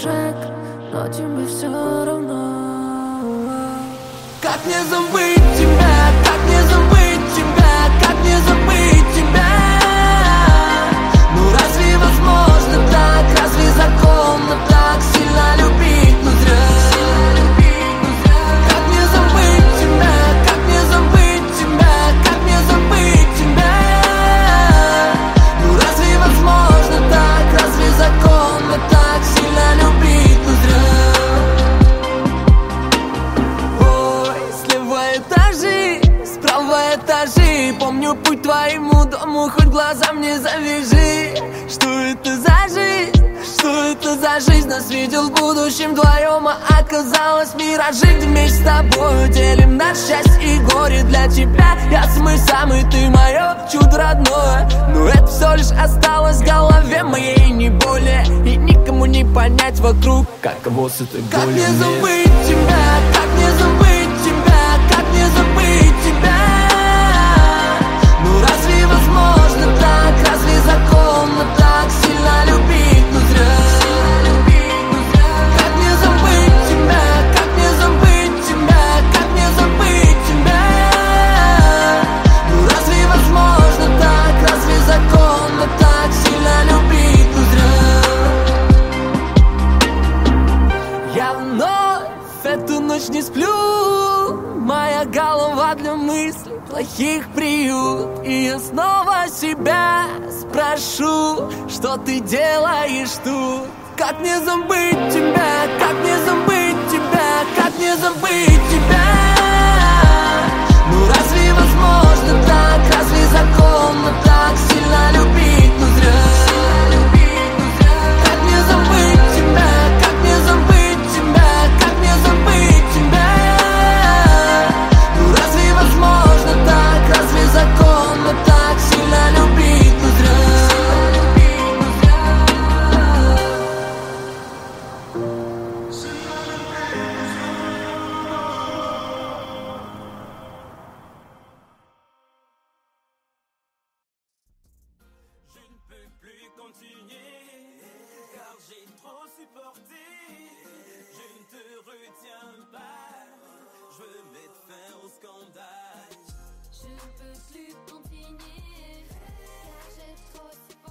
шаг, но тебе все равно. Как не забыть тебя, как не забыть тебя, как не забыть тебя? Ну разве возможно так, разве законно так сильно любить, но зря? Как не забыть тебя, как не забыть тебя, как не забыть тебя? Ну разве возможно так, разве законно так сильно любить, но зря? Ой, слева этажи, справа этажи. Помню путь к твоему дому, хоть глазам не завяжи. Что это за жизнь? Что это за жизнь? Нас видел в будущем вдвоем, а оказалось миражи, где вместе с тобою делим наше счастье и горе. Для тебя я самый самый, ты мое чудо родное. Но это все лишь осталось в голове моей, не более. И никому не понять вокруг, каково с этой болью. Как не забыть тебя, как не забыть тебя, как не забыть тебя? Ну разве возможно так, разве законно так сильно любить, но зря? Как не забыть тебя, как не забыть тебя, как не забыть тебя? Ну разве возможно так, разве законно так сильно любить, но зря? Я вновь эту ночь не сплю, моя голова для мыслей плохих приют. И я снова себя спрошу, что ты делаешь тут? Как не забыть тебя, как не забыть тебя, как не забыть тебя? Ну разве возможно так, разве законно так сильно любить, но зря? Как не забыть тебя, как не забыть тебя, как не забыть тебя? Ну разве возможно так, разве законно так сильно любить, но зря? Je ne peux plus continuer, car j'ai trop supporté. Je ne te retiens pas, je veux mettre fin au scandale. Je ne peux plus continuer, car j'ai trop supporté.